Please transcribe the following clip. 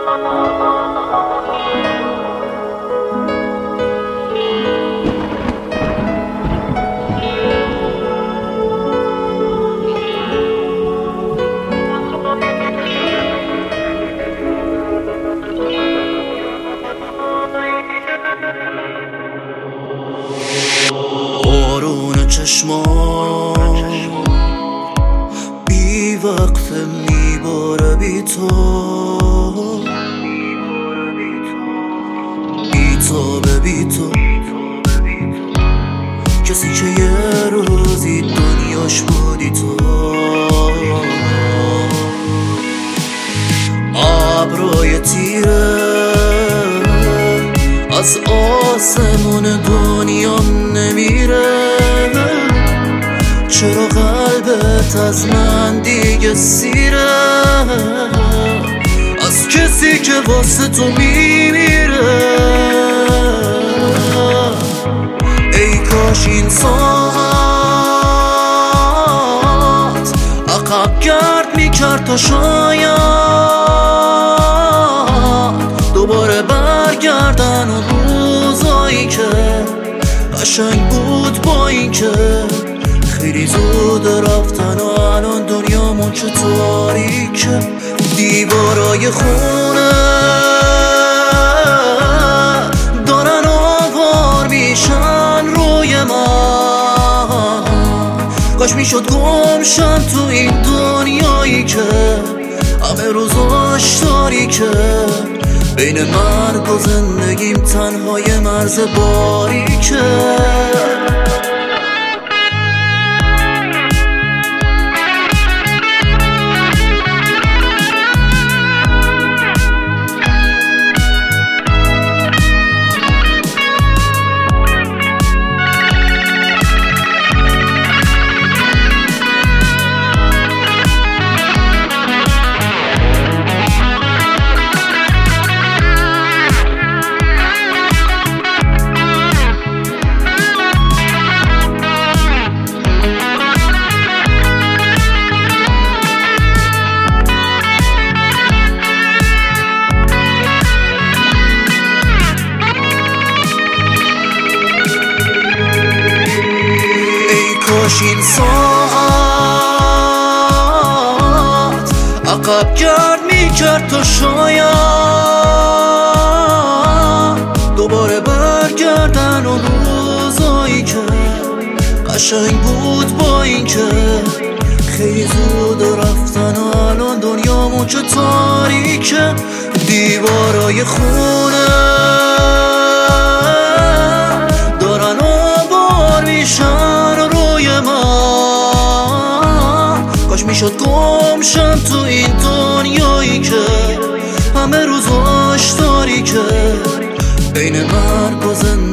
بارون چشمان بی وقفه میباره بی تو، بی تو به بی تو، کسی که یه روزی دنیاش بودی تو. ابرای تیره از آسمون دنیام نمیره، چرا قلبت از من دیگه سیره، از کسی که واسه تو میمیره. ای کاش این ساعت عقب گرد میکرد تا شاید دوباره برگردن اون روزایی که قشنگ بود، با این که خیلی زود رفتن و الان دنیامون چه تاریکه. دیوارای خونه دارن آوار میشن روی من، کاش میشد گمشم تو این دنیایی که همه روزاش تاریکه. بین مرگ و زندگیم تنهای مرز باریکه. کاش این ساعت عقب گرد میکرد تا شاید دوباره برگردن اون روزایی که قشنگ بود، با این که خیلی زود رفتن و الان دنیامون چه تاریکه. دیوارای خونه دارن آوار میشن روی من، کاش میشد گمشم تو این دنیایی که همه روزاش تاریکه. بین مرگ و زندگی